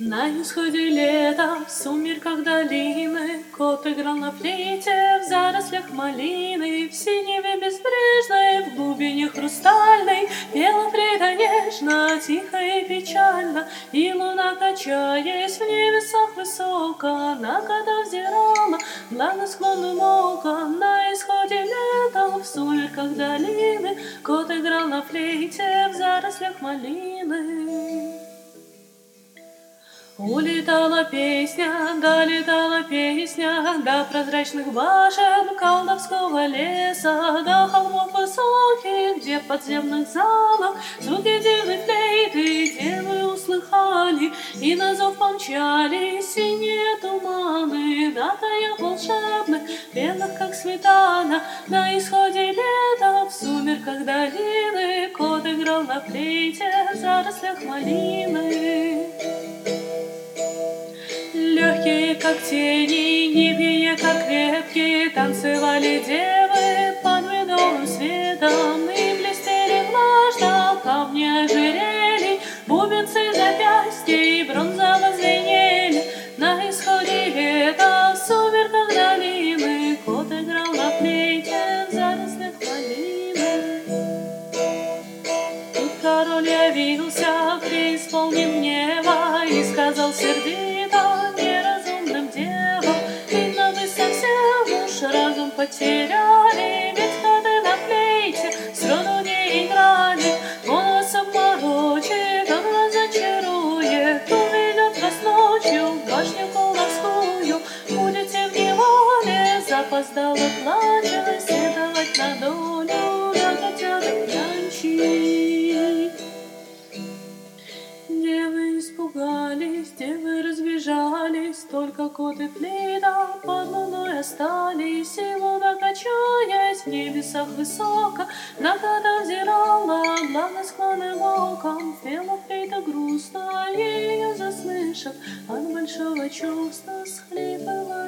На исходе лета, в сумерках долины, кот играл на флейте в зарослях малины, в синеве безбрежной, в глубине хрустальной пела флейта нежно, тихо и печально, и луна, качаясь в небесах высоко, на кота взирала благосклонным оком. На исходе лета, в сумерках долины, кот играл на флейте в зарослях малины. Улетала песня, долетала песня до прозрачных башен колдовского леса, до холмов высоких, где в подземных залах звуки дивной флейты девы услыхали, и на зов помчались синие туманы, на таях волшебных, белых, как сметана. На исходе лета, в сумерках долины, кот играл на флейте в зарослях малины. Легкие, как тени, гибкие, как крепкие, танцевали девы под медовым светом, и блестели влажно камни ожерелий, бубенцы запястья и бронзово звенели. На исходе лета, в сумерках долины, кот играл на флейте в зарослях малины. Тут король явился, преисполнен гнева, и сказал сердито неразумным девам: видно, вы совсем уж разум потеряли, ведь коты на флейте сроду не играли. Он вас обморочит, он вас зачарует, уведет вас ночью в башню колдовскую. Будете в неволе, запоздало плача, седовать на долю до котяток нянчить. Девы испугались, девы разбежались, только кот и флейта под луной остались. И луна, качаясь в небесах высоко, на кота взирала благосклонным оком. Пела флейта грустно, и ее заслышав, от большого чувства схлипывала